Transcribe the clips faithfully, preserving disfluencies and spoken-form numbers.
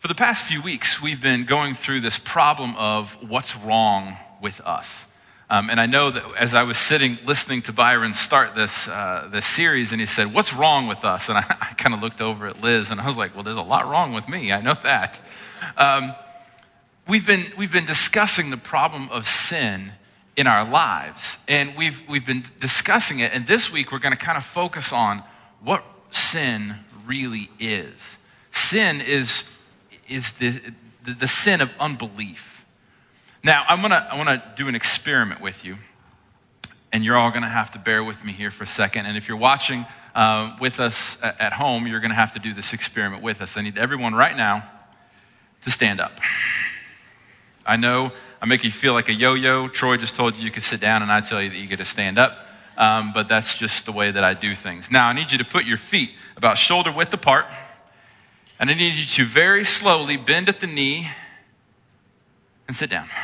For the past few weeks, we've been going through this problem of what's wrong with us. Um, and I know that as I was sitting listening to Byron start this uh, this series, and he said, "What's wrong with us?" And I, I kind of looked over at Liz, and I was like, "Well, there's a lot wrong with me. I know that." Um, we've been we've been discussing the problem of sin in our lives, and we've we've been discussing it. And this week, we're going to kind of focus on what sin really is. Sin is is the, the, the sin of unbelief. Now, I'm gonna I want to do an experiment with you, and you're all going to have to bear with me here for a second. And if you're watching uh, with us at, at home, you're going to have to do this experiment with us. I need everyone right now to stand up. I know I make you feel like a yo-yo. Troy just told you you could sit down, and I tell you that you get to stand up. Um, but that's just the way that I do things. Now, I need you to put your feet about shoulder width apart. And I need you to very slowly bend at the knee and sit down.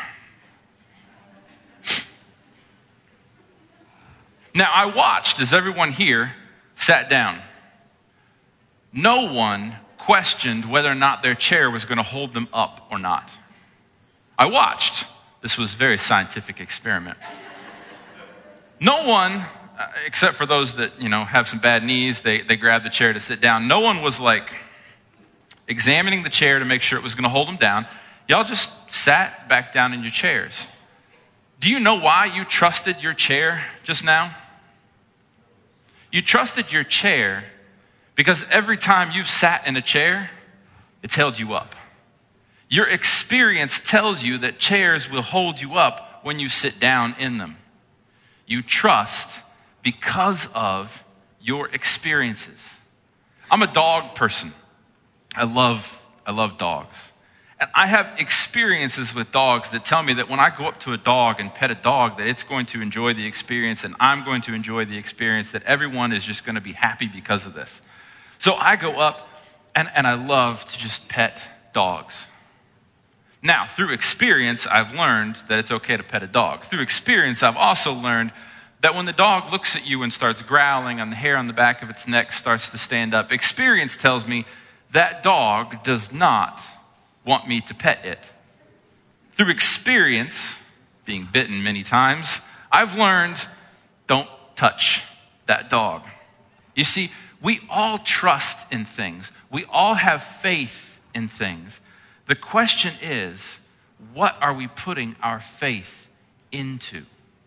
Now, I watched as everyone here sat down. No one questioned whether or not their chair was going to hold them up or not. I watched. This was a very scientific experiment. No one, uh, except for those that, you know, have some bad knees, they, they grab the chair to sit down. No one was like examining the chair to make sure it was going to hold them down. Y'all just sat back down in your chairs. Do you know why you trusted your chair just now? You trusted your chair because every time you've sat in a chair, it's held you up. Your experience tells you that chairs will hold you up when you sit down in them. You trust because of your experiences. I'm a dog person. I love, I love dogs. And I have experiences with dogs that tell me that when I go up to a dog and pet a dog, that it's going to enjoy the experience and I'm going to enjoy the experience, that everyone is just going to be happy because of this. So I go up and, and I love to just pet dogs. Now, through experience, I've learned that it's okay to pet a dog. Through experience, I've also learned that when the dog looks at you and starts growling and the hair on the back of its neck starts to stand up, experience tells me that dog does not want me to pet it. Through experience, being bitten many times, I've learned don't touch that dog. You see, we all trust in things. We all have faith in things. The question is, what are we putting our faith into?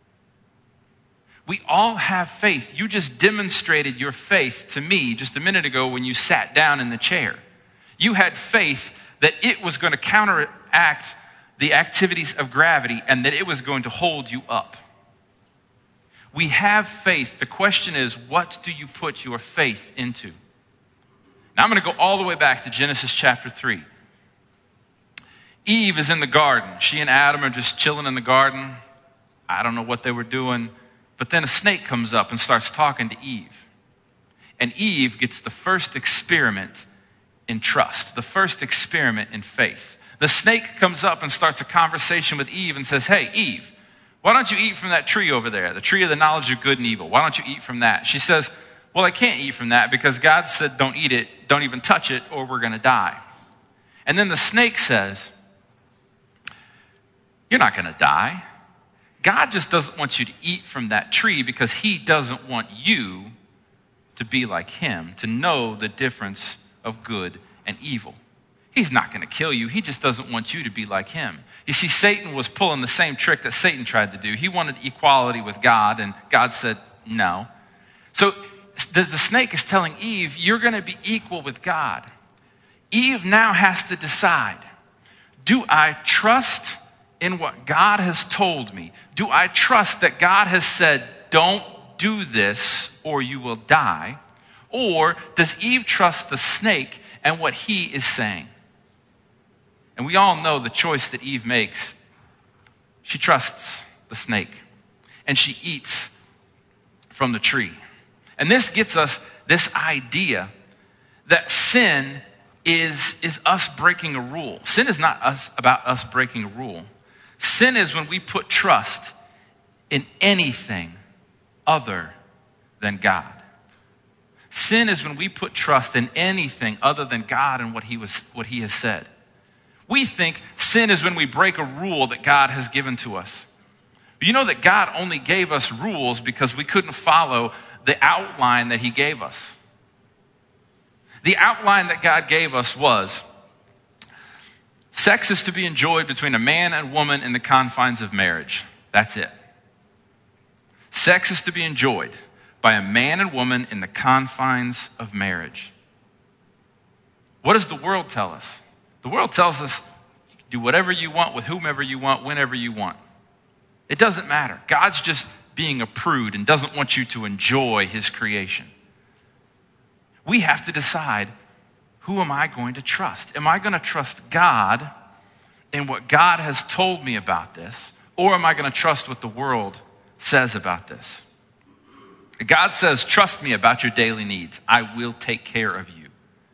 We all have faith. You just demonstrated your faith to me just a minute ago when you sat down in the chair. You had faith that it was going to counteract the activities of gravity and that it was going to hold you up. We have faith. The question is, what do you put your faith into? Now I'm going to go all the way back to Genesis chapter three. Eve is in the garden. She and Adam are just chilling in the garden. I don't know what they were doing. But then a snake comes up and starts talking to Eve. And Eve gets the first experiment in trust, the first experiment in faith. The snake comes up and starts a conversation with Eve and says, "Hey, Eve, why don't you eat from that tree over there, the tree of the knowledge of good and evil? Why don't you eat from that?" She says, "Well, I can't eat from that because God said don't eat it, don't even touch it, or we're going to die." And then the snake says, "You're not going to die. God just doesn't want you to eat from that tree because he doesn't want you to be like him, to know the difference of good and evil. He's not going to kill you. He just doesn't want you to be like him." You see, Satan was pulling the same trick that Satan tried to do. He wanted equality with God, and God said no. So the, the snake is telling Eve, you're going to be equal with God. Eve now has to decide, do I trust in what God has told me? Do I trust that God has said, don't do this or you will die? Or does Eve trust the snake and what he is saying? And we all know the choice that Eve makes. She trusts the snake and she eats from the tree. And this gets us this idea that sin is, is us breaking a rule. Sin is not us about us breaking a rule. Sin is when we put trust in anything other than God. Sin is when we put trust in anything other than God and what he was, what he has said. We think sin is when we break a rule that God has given to us. You know that God only gave us rules because we couldn't follow the outline that he gave us. The outline that God gave us was, sex is to be enjoyed between a man and woman in the confines of marriage. That's it. Sex is to be enjoyed by a man and woman in the confines of marriage. What does the world tell us? The world tells us you can do whatever you want with whomever you want, whenever you want. It doesn't matter. God's just being a prude and doesn't want you to enjoy his creation. We have to decide, who am I going to trust? Am I going to trust God in what God has told me about this? Or am I going to trust what the world says about this? God says, trust me about your daily needs. I will take care of you.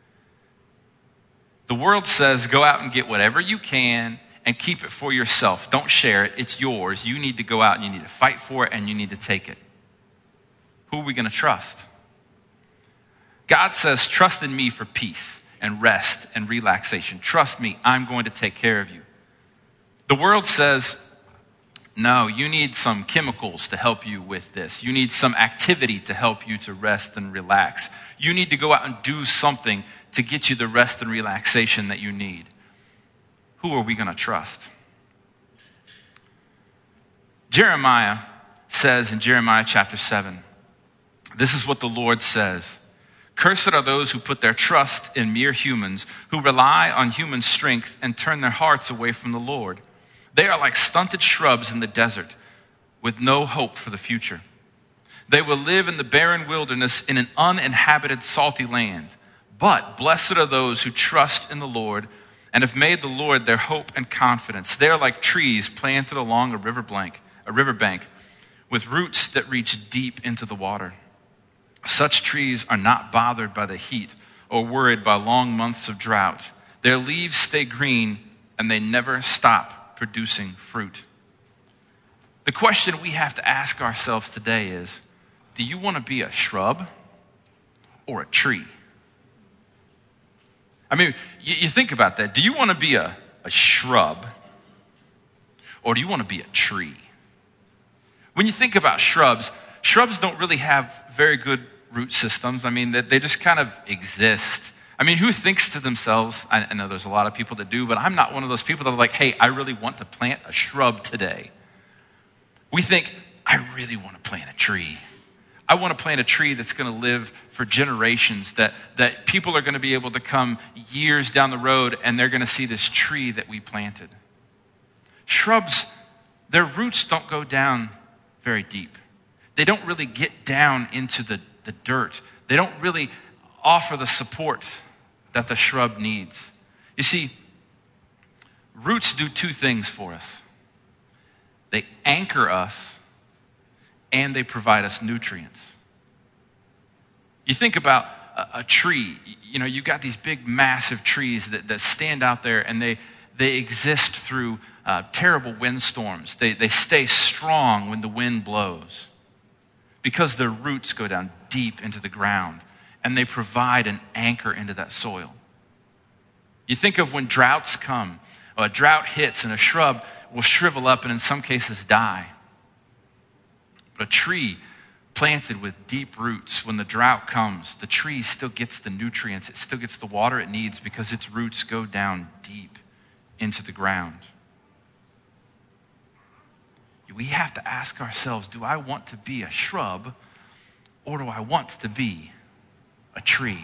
The world says, go out and get whatever you can and keep it for yourself. Don't share it. It's yours. You need to go out and you need to fight for it and you need to take it. Who are we going to trust? God says, trust in me for peace and rest and relaxation. Trust me, I'm going to take care of you. The world says, no, you need some chemicals to help you with this. You need some activity to help you to rest and relax. You need to go out and do something to get you the rest and relaxation that you need. Who are we going to trust? Jeremiah says in Jeremiah chapter seven, this is what the Lord says. Cursed are those who put their trust in mere humans, who rely on human strength and turn their hearts away from the Lord. They are like stunted shrubs in the desert with no hope for the future. They will live in the barren wilderness in an uninhabited salty land. But blessed are those who trust in the Lord and have made the Lord their hope and confidence. They are like trees planted along a river bank, a riverbank with roots that reach deep into the water. Such trees are not bothered by the heat or worried by long months of drought. Their leaves stay green and they never stop producing fruit. The question we have to ask ourselves today is, do you want to be a shrub or a tree? I mean, you, you think about that. Do you want to be a, a shrub or do you want to be a tree? When you think about shrubs, shrubs don't really have very good root systems. I mean, they, they just kind of exist. I mean, who thinks to themselves, I, I know there's a lot of people that do, but I'm not one of those people that are like, hey, I really want to plant a shrub today. We think, I really want to plant a tree. I want to plant a tree that's going to live for generations, that, that people are going to be able to come years down the road and they're going to see this tree that we planted. Shrubs, their roots don't go down very deep. They don't really get down into the, the dirt. They don't really offer the support that the shrub needs. You see, roots do two things for us. They anchor us and they provide us nutrients. You think about a, a tree, you know, you've got these big, massive trees that, that stand out there and they, they exist through uh, terrible windstorms. They, they stay strong when the wind blows because their roots go down deep into the ground and they provide an anchor into that soil. You think of when droughts come, or a drought hits and a shrub will shrivel up and in some cases die. But a tree planted with deep roots, when the drought comes, the tree still gets the nutrients, it still gets the water it needs because its roots go down deep into the ground. We have to ask ourselves, do I want to be a shrub or do I want to be a tree?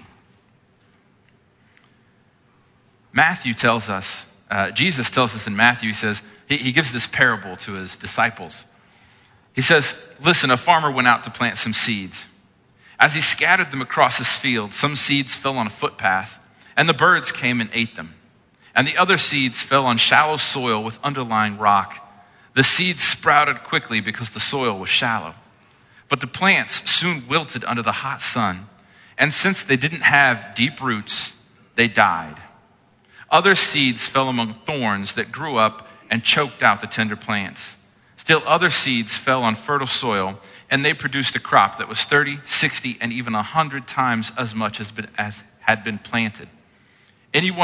Matthew tells us, uh, Jesus tells us in Matthew, he says, he, he gives this parable to his disciples. He says, listen, a farmer went out to plant some seeds. As he scattered them across his field, some seeds fell on a footpath, and the birds came and ate them. And the other seeds fell on shallow soil with underlying rock. The seeds sprouted quickly because the soil was shallow. But the plants soon wilted under the hot sun, and since they didn't have deep roots, they died. Other seeds fell among thorns that grew up and choked out the tender plants. Still other seeds fell on fertile soil, and they produced a crop that was thirty, sixty, and even one hundred times as much as, been, as had been planted. Anyone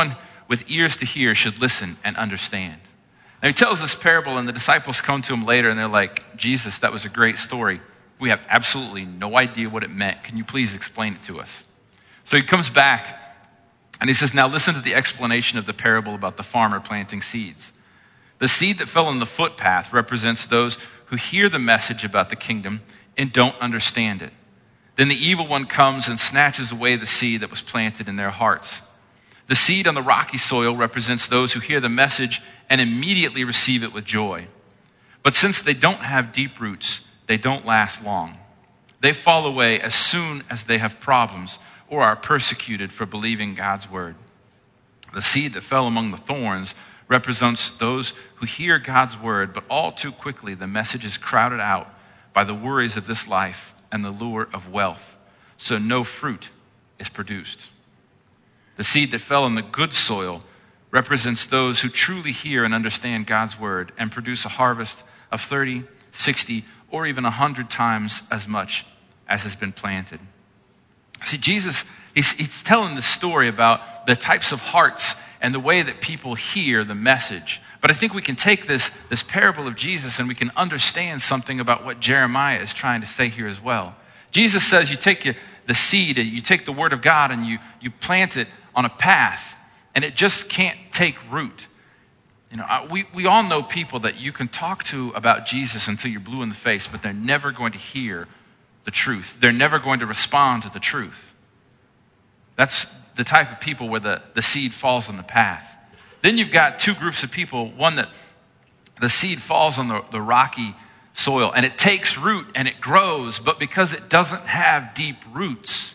with ears to hear should listen and understand. Now he tells this parable, and the disciples come to him later and they're like, Jesus, that was a great story. We have absolutely no idea what it meant. Can you please explain it to us? So he comes back and he says, now listen to the explanation of the parable about the farmer planting seeds. The seed that fell on the footpath represents those who hear the message about the kingdom and don't understand it. Then the evil one comes and snatches away the seed that was planted in their hearts. The seed on the rocky soil represents those who hear the message and immediately receive it with joy. But since they don't have deep roots, they don't last long. They fall away as soon as they have problems or are persecuted for believing God's word. The seed that fell among the thorns represents those who hear God's word, but all too quickly the message is crowded out by the worries of this life and the lure of wealth, so no fruit is produced. The seed that fell in the good soil represents those who truly hear and understand God's word and produce a harvest of thirty, sixty, or even one hundred times as much as has been planted. See, Jesus, he's, he's telling the story about the types of hearts and the way that people hear the message. But I think we can take this, this parable of Jesus and we can understand something about what Jeremiah is trying to say here as well. Jesus says you take your, the seed, you take the word of God and you, you plant it on a path and it just can't take root. You know, we, we all know people that you can talk to about Jesus until you're blue in the face, but they're never going to hear the truth. They're never going to respond to the truth. That's the type of people where the, the seed falls on the path. Then you've got two groups of people. One that the seed falls on the, the rocky soil and it takes root and it grows, but because it doesn't have deep roots,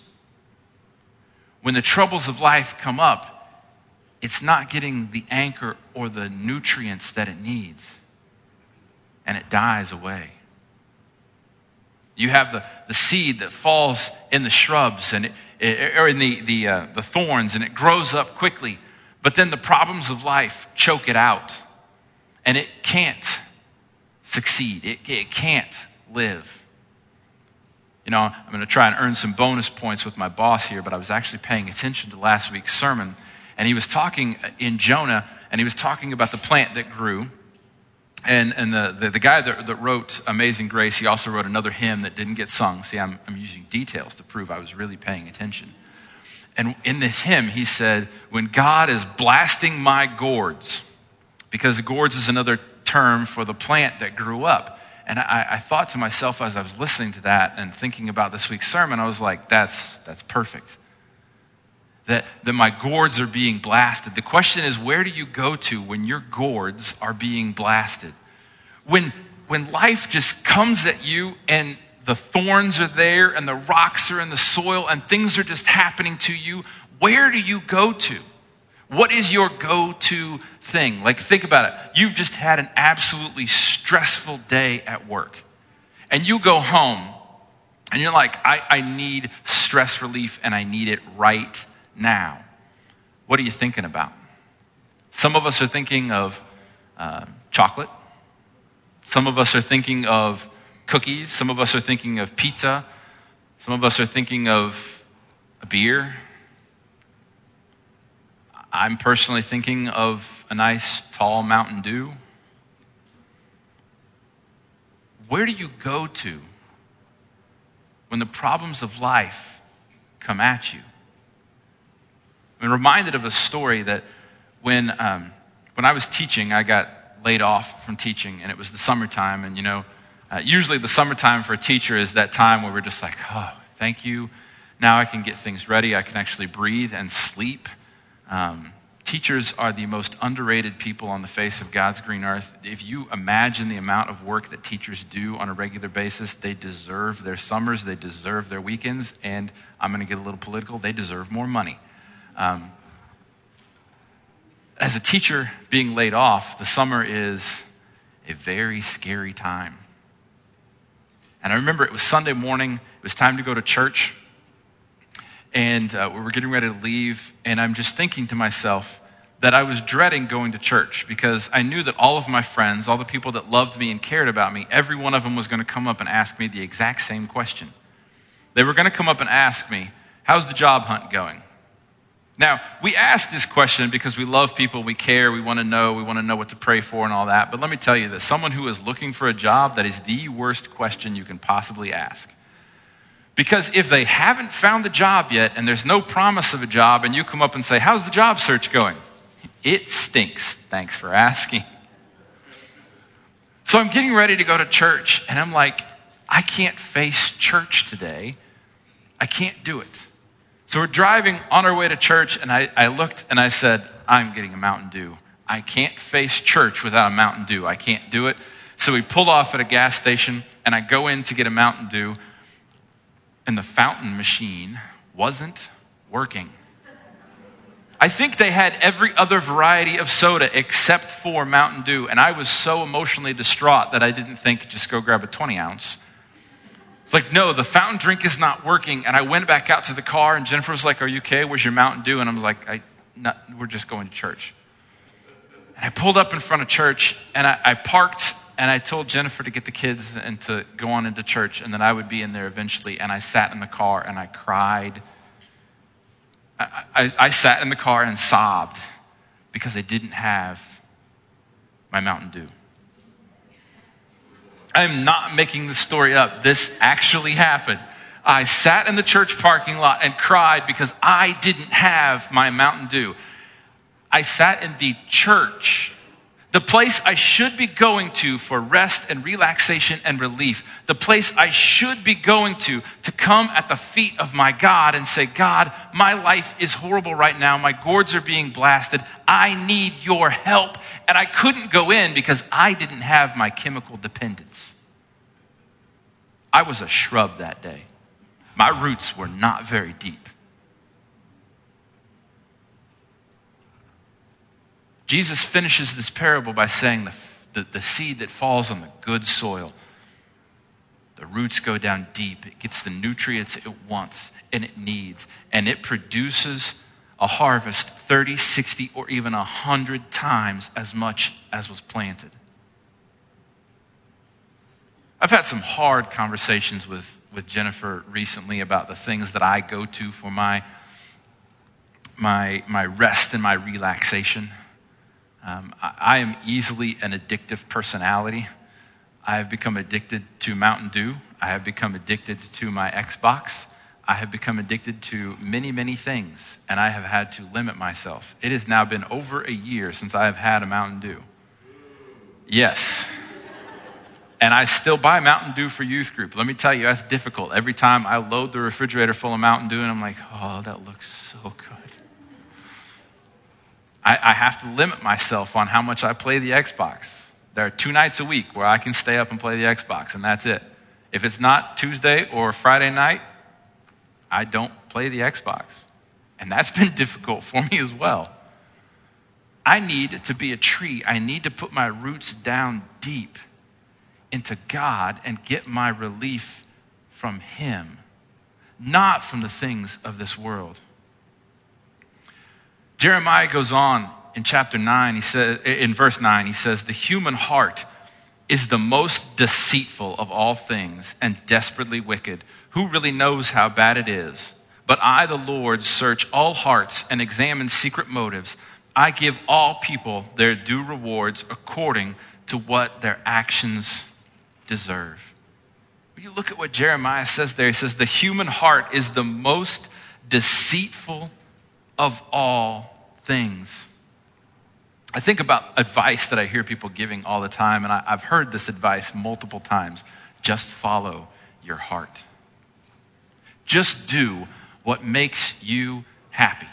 when the troubles of life come up, it's not getting the anchor or the nutrients that it needs, and it dies away. You have the, the seed that falls in the shrubs and it, it, or in the, the, uh, the thorns, and it grows up quickly. But then the problems of life choke it out, and it can't succeed. It, it can't live. You know, I'm going to try and earn some bonus points with my boss here, but I was actually paying attention to last week's sermon, and he was talking in Jonah, and he was talking about the plant that grew. And, and the, the, the guy that, that wrote Amazing Grace, he also wrote another hymn that didn't get sung. See, I'm, I'm using details to prove I was really paying attention. And in this hymn, he said, when God is blasting my gourds, because gourds is another term for the plant that grew up. And I, I thought to myself as I was listening to that and thinking about this week's sermon, I was like, that's, that's perfect. That, that my gourds are being blasted. The question is, where do you go to when your gourds are being blasted? When, when life just comes at you and the thorns are there and the rocks are in the soil and things are just happening to you, where do you go to? What is your go-to thing? Like, think about it. You've just had an absolutely stressful day at work. And you go home and you're like, I, I need stress relief and I need it right now. What are you thinking about? Some of us are thinking of uh, chocolate. Some of us are thinking of cookies. Some of us are thinking of pizza. Some of us are thinking of a beer. I'm personally thinking of a nice tall Mountain Dew. Where do you go to when the problems of life come at you? I'm reminded of a story that when um, when I was teaching, I got laid off from teaching, and it was the summertime. And you know, uh, usually the summertime for a teacher is that time where we're just like, oh, thank you. Now I can get things ready. I can actually breathe and sleep. Um, teachers are the most underrated people on the face of God's green earth. If you imagine the amount of work that teachers do on a regular basis, they deserve their summers, they deserve their weekends, and I'm going to get a little political, they deserve more money. Um, as a teacher being laid off, the summer is a very scary time. And I remember it was Sunday morning, it was time to go to church, and uh, we were getting ready to leave, and I'm just thinking to myself that I was dreading going to church because I knew that all of my friends, all the people that loved me and cared about me, every one of them was going to come up and ask me the exact same question. They were going to come up and ask me, how's the job hunt going? Now, we ask this question because we love people, we care, we want to know, we want to know what to pray for and all that. But let me tell you this, someone who is looking for a job, that is the worst question you can possibly ask. Because if they haven't found a job yet and there's no promise of a job and you come up and say, how's the job search going? It stinks. Thanks for asking. So I'm getting ready to go to church and I'm like, I can't face church today. I can't do it. So we're driving on our way to church, and I, I looked and I said, I'm getting a Mountain Dew. I can't face church without a Mountain Dew. I can't do it. So we pulled off at a gas station, and I go in to get a Mountain Dew, and the fountain machine wasn't working. I think they had every other variety of soda except for Mountain Dew, and I was so emotionally distraught that I didn't think, just go grab a twenty ounce. It's like, no, the fountain drink is not working. And I went back out to the car, and Jennifer was like, are you okay? Where's your Mountain Dew? And I was like, I, not, we're just going to church. And I pulled up in front of church, and I, I parked, and I told Jennifer to get the kids and to go on into church, and then I would be in there eventually. And I sat in the car, and I cried. I, I, I sat in the car and sobbed because I didn't have my Mountain Dew. I'm not making the story up. This actually happened. I sat in the church parking lot and cried because I didn't have my Mountain Dew. I sat in the church, the place I should be going to for rest and relaxation and relief, the place I should be going to to come at the feet of my God and say, God, my life is horrible right now. My gourds are being blasted. I need your help. And I couldn't go in because I didn't have my chemical dependence. I was a shrub that day. My roots were not very deep. Jesus finishes this parable by saying the, the, the seed that falls on the good soil, the roots go down deep. It gets the nutrients it wants and it needs. And it produces a harvest thirty, sixty, or even one hundred times as much as was planted. I've had some hard conversations with, with Jennifer recently about the things that I go to for my, my, my rest and my relaxation. Um, I, I am easily an addictive personality. I have become addicted to Mountain Dew. I have become addicted to my Xbox. I have become addicted to many, many things, and I have had to limit myself. It has now been over a year since I have had a Mountain Dew. Yes. And I still buy Mountain Dew for youth group. Let me tell you, that's difficult. Every time I load the refrigerator full of Mountain Dew, and I'm like, oh, that looks so good. I, I have to limit myself on how much I play the Xbox. There are two nights a week where I can stay up and play the Xbox, and that's it. If it's not Tuesday or Friday night, I don't play the Xbox. And that's been difficult for me as well. I need to be a tree. I need to put my roots down deep into God and get my relief from Him, not from the things of this world. Jeremiah goes on in chapter nine, he says, in verse nine, he says, the human heart is the most deceitful of all things and desperately wicked. Who really knows how bad it is? But I, the Lord, search all hearts and examine secret motives. I give all people their due rewards according to what their actions deserve. When you look at what Jeremiah says there, he says the human heart is the most deceitful of all things. I think about advice that I hear people giving all the time, and I, I've heard this advice multiple times. Just follow your heart. Just do what makes you happy.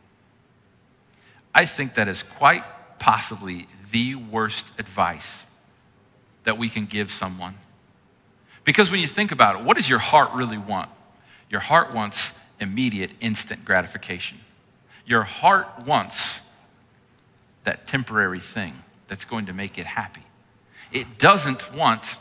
I think that is quite possibly the worst advice that we can give someone. Because when you think about it, what does your heart really want? Your heart wants immediate, instant gratification. Your heart wants that temporary thing that's going to make it happy. It doesn't want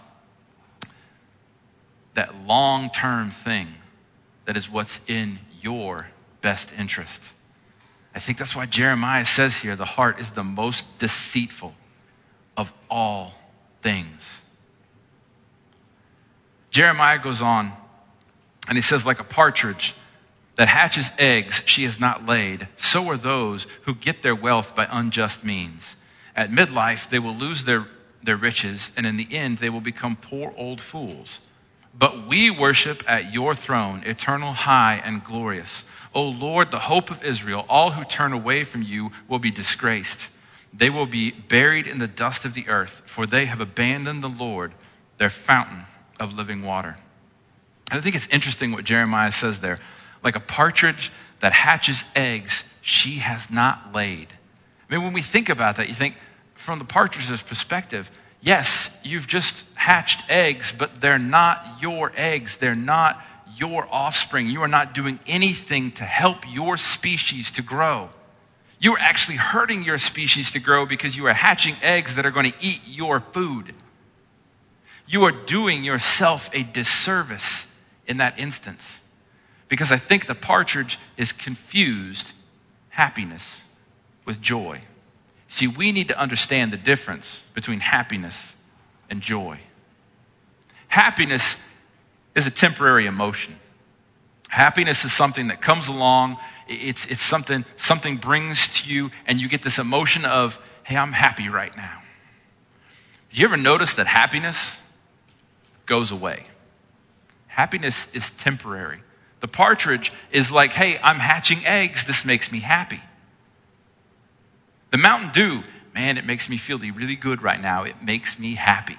that long-term thing that is what's in your best interest. I think that's why Jeremiah says here, the heart is the most deceitful of all things. Jeremiah goes on and he says, like a partridge that hatches eggs she has not laid, so are those who get their wealth by unjust means. At midlife, they will lose their, their riches, and in the end, they will become poor old fools. But we worship at your throne, eternal, high, and glorious. O Lord, the hope of Israel, all who turn away from you will be disgraced. They will be buried in the dust of the earth, for they have abandoned the Lord, their fountain of living water. I think it's interesting what Jeremiah says there. Like a partridge that hatches eggs she has not laid. I mean, when we think about that, you think from the partridge's perspective, yes, you've just hatched eggs, but they're not your eggs. They're not your offspring. You are not doing anything to help your species to grow. You are actually hurting your species to grow because you are hatching eggs that are going to eat your food. You are doing yourself a disservice in that instance. Because I think the partridge is confused happiness with joy. See, we need to understand the difference between happiness and joy. Happiness is a temporary emotion. Happiness is something that comes along. It's, it's something, something brings to you, and you get this emotion of, hey, I'm happy right now. Did you ever notice that happiness goes away? Happiness is temporary. The partridge is like, hey, I'm hatching eggs. This makes me happy. The Mountain Dew, man, it makes me feel really good right now. It makes me happy.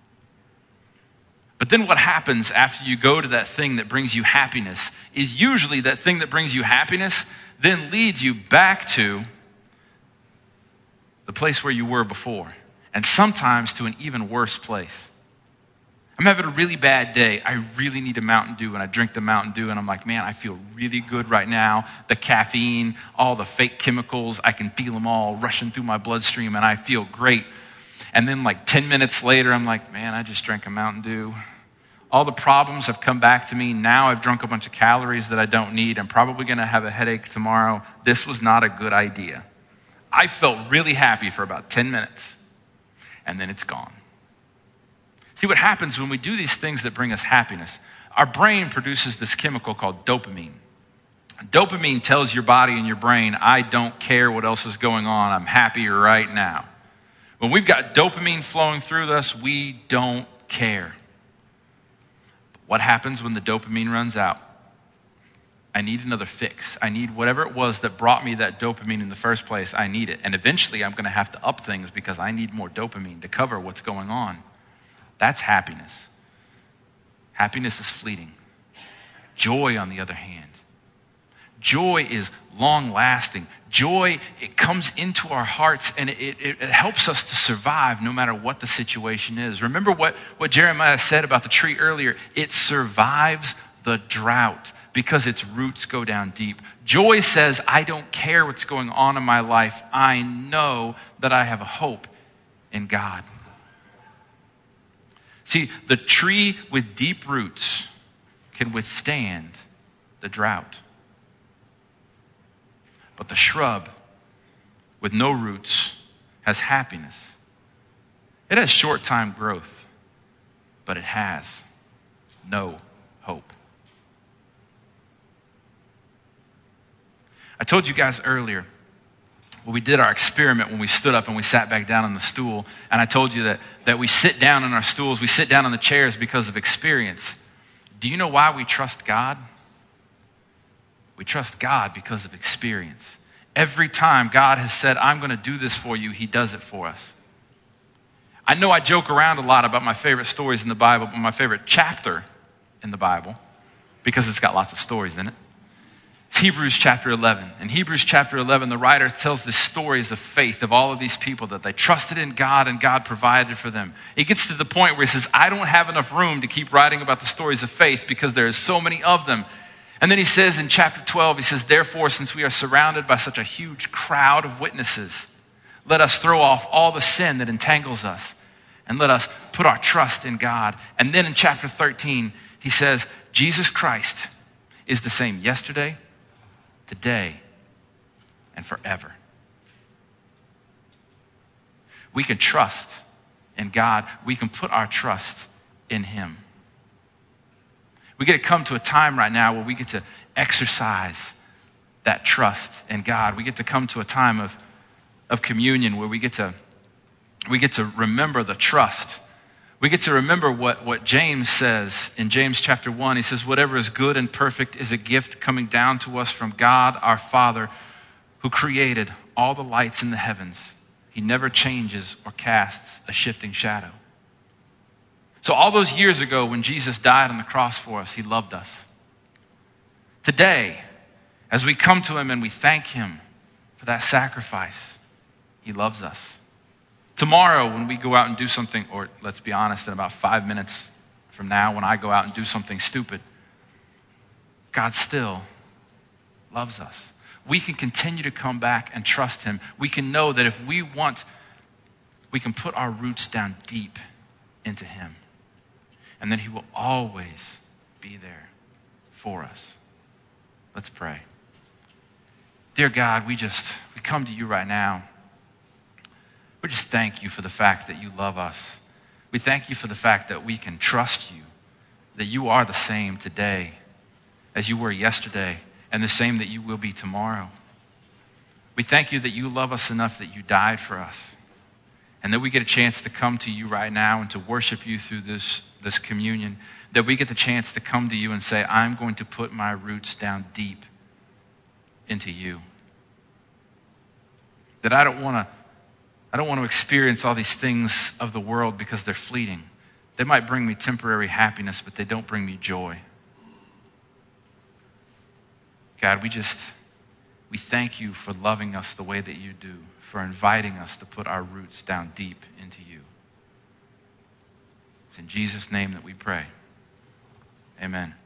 But then what happens after you go to that thing that brings you happiness is usually that thing that brings you happiness then leads you back to the place where you were before. And sometimes to an even worse place. I'm having a really bad day. I really need a Mountain Dew, and I drink the Mountain Dew, and I'm like, man, I feel really good right now. The caffeine, all the fake chemicals, I can feel them all rushing through my bloodstream, and I feel great. And then like ten minutes later, I'm like, man, I just drank a Mountain Dew. All the problems have come back to me. Now I've drunk a bunch of calories that I don't need. I'm probably going to have a headache tomorrow. This was not a good idea. I felt really happy for about ten minutes, and then it's gone. See what happens when we do these things that bring us happiness. Our brain produces this chemical called dopamine. Dopamine tells your body and your brain, I don't care what else is going on. I'm happy right now. When we've got dopamine flowing through us, we don't care. But what happens when the dopamine runs out? I need another fix. I need whatever it was that brought me that dopamine in the first place. I need it. And eventually I'm going to have to up things because I need more dopamine to cover what's going on. That's happiness. Happiness is fleeting. Joy, on the other hand, joy is long-lasting. Joy, it comes into our hearts and it, it, it helps us to survive no matter what the situation is. Remember what, what Jeremiah said about the tree earlier? It survives the drought because its roots go down deep. Joy says, I don't care what's going on in my life. I know that I have a hope in God. See, the tree with deep roots can withstand the drought. But the shrub with no roots has happiness. It has short-time growth, but it has no hope. I told you guys earlier, well, we did our experiment when we stood up and we sat back down on the stool. And I told you that, that we sit down on our stools, we sit down on the chairs because of experience. Do you know why we trust God? We trust God because of experience. Every time God has said, I'm going to do this for you, he does it for us. I know I joke around a lot about my favorite stories in the Bible, but my favorite chapter in the Bible, because it's got lots of stories in it, it's Hebrews chapter eleven. In Hebrews chapter eleven, the writer tells the stories of faith of all of these people that they trusted in God and God provided for them. It gets to the point where he says, I don't have enough room to keep writing about the stories of faith because there are so many of them. And then he says in chapter twelve, he says, therefore, since we are surrounded by such a huge crowd of witnesses, let us throw off all the sin that entangles us and let us put our trust in God. And then in chapter thirteen, he says, Jesus Christ is the same yesterday, today, and forever. We can trust in God. We can put our trust in him. We get to come to a time right now where we get to exercise that trust in God. We get to come to a time of, of communion where we get to we get to remember the trust. We get to remember what, what James says in James chapter one. He says, whatever is good and perfect is a gift coming down to us from God our Father, who created all the lights in the heavens. He never changes or casts a shifting shadow. So all those years ago when Jesus died on the cross for us, he loved us. Today, as we come to him and we thank him for that sacrifice, he loves us. Tomorrow when we go out and do something, or let's be honest, in about five minutes from now when I go out and do something stupid, God still loves us. We can continue to come back and trust him. We can know that if we want, we can put our roots down deep into him. And then he will always be there for us. Let's pray. Dear God, we just, we come to you right now. We just thank you for the fact that you love us. We thank you for the fact that we can trust you, that you are the same today as you were yesterday, and the same that you will be tomorrow. We thank you that you love us enough that you died for us, and that we get a chance to come to you right now and to worship you through this, this communion, that we get the chance to come to you and say, I'm going to put my roots down deep into you. That I don't want to I don't want to experience all these things of the world because they're fleeting. They might bring me temporary happiness, but they don't bring me joy. God, we just, we thank you for loving us the way that you do, for inviting us to put our roots down deep into you. It's in Jesus' name that we pray. Amen.